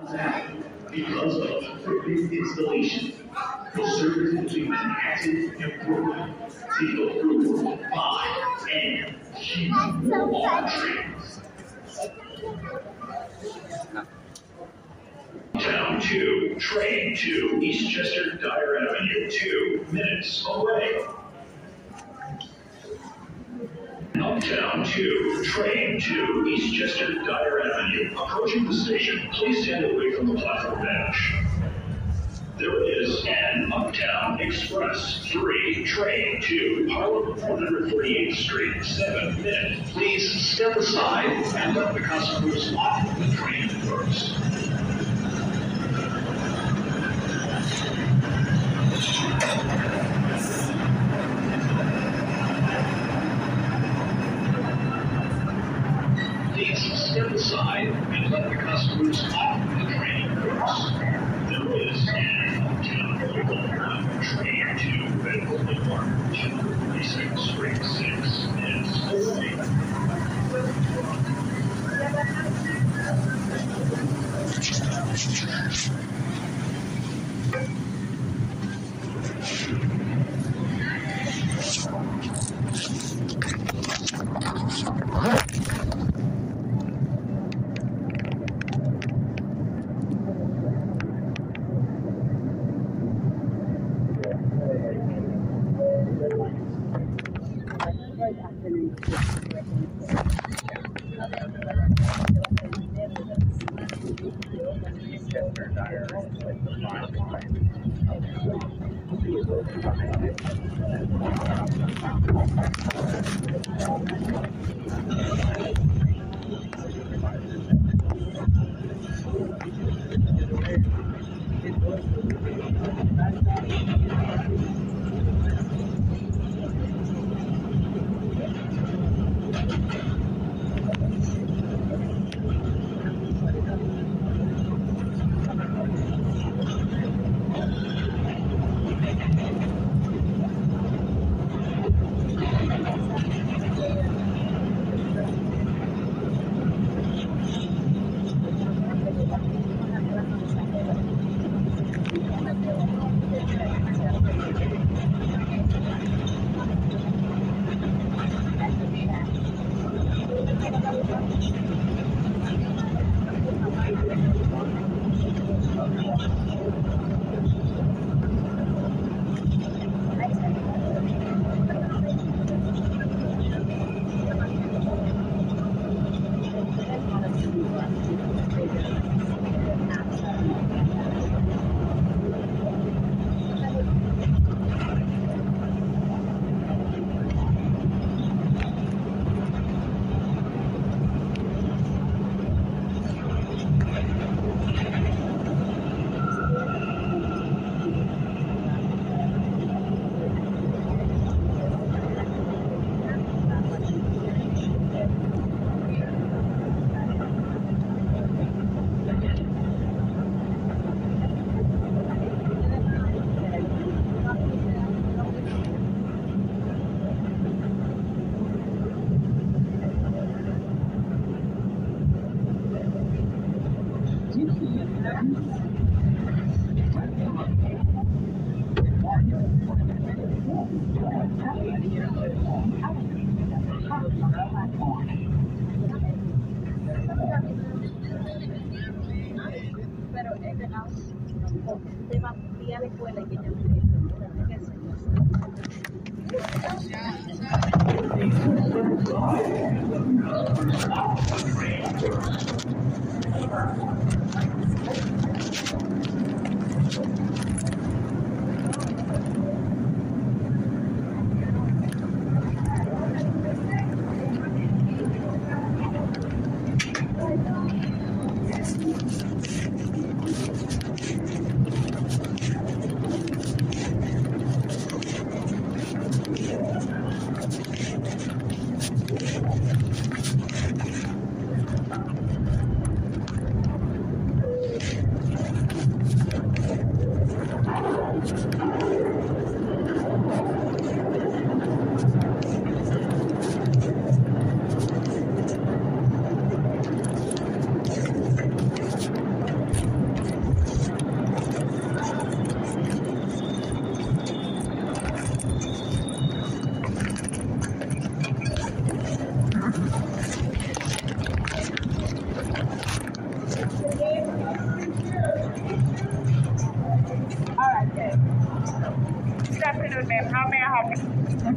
Because of perfect installation. The service between Manhattan and Brooklyn. See the Blue 5 and Q trains. Town 2, train to Eastchester Dyer Avenue, 2 minutes away. Uptown 2, train to Eastchester Dyer Avenue. Approaching the station, please stand away from the platform bench. There is an Uptown Express 3 train to Harlem 138th Street, 7 minutes. Please step aside and let the customers off the train first. Please step aside and let the customers off the train first. There is an Uptown Overland train to Bedford Park, 236 Street, 6 minutes away.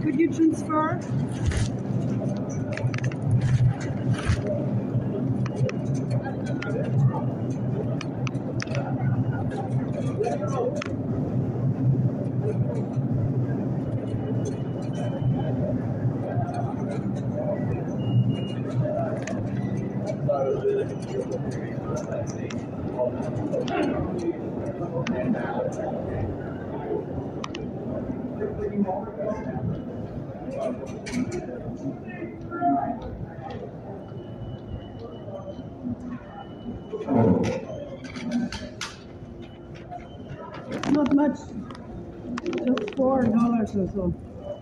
Could you transfer? Not much, just $4 or so.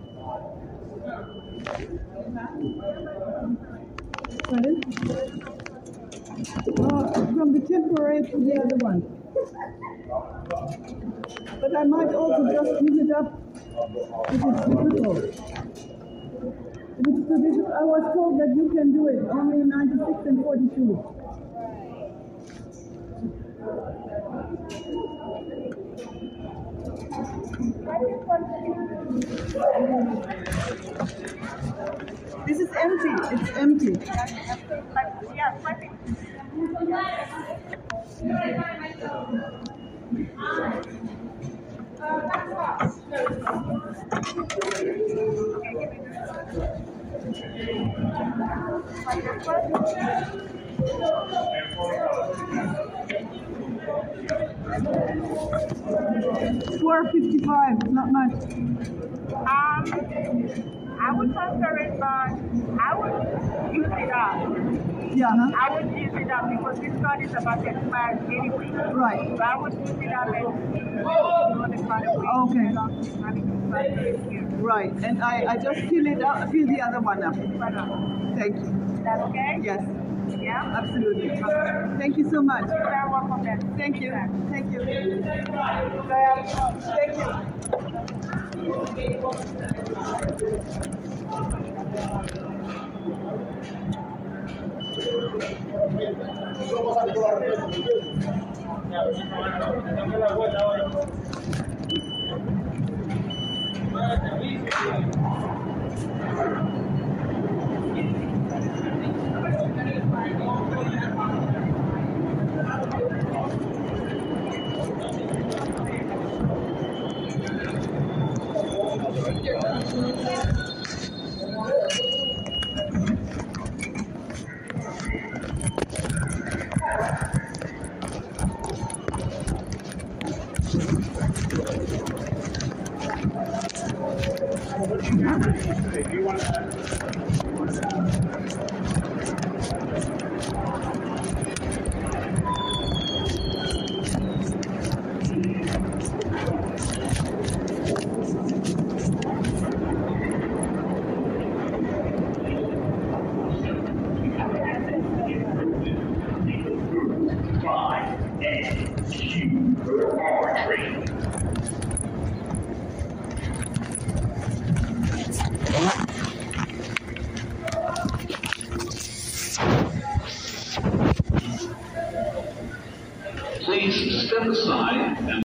Pardon? From the temporary to the other one. But I might also just use it up if it's difficult. If it's too difficult, I was told that you can do it only in 96 and 42. This is empty. It's empty. Yeah, perfect. 4.55, not much. I would transfer it, but I would use it up. Yeah, huh? I would use it up because this card is about to expire anyway. Right. So I would use it up and the card away. Okay. Having to transfer it here. Right, and I just fill it up, fill the other one up. Thank you. Is that okay? Yes, Yeah? absolutely. Thank you so much. You're welcome then. Thank you. Thank you. Thank you. Please step aside and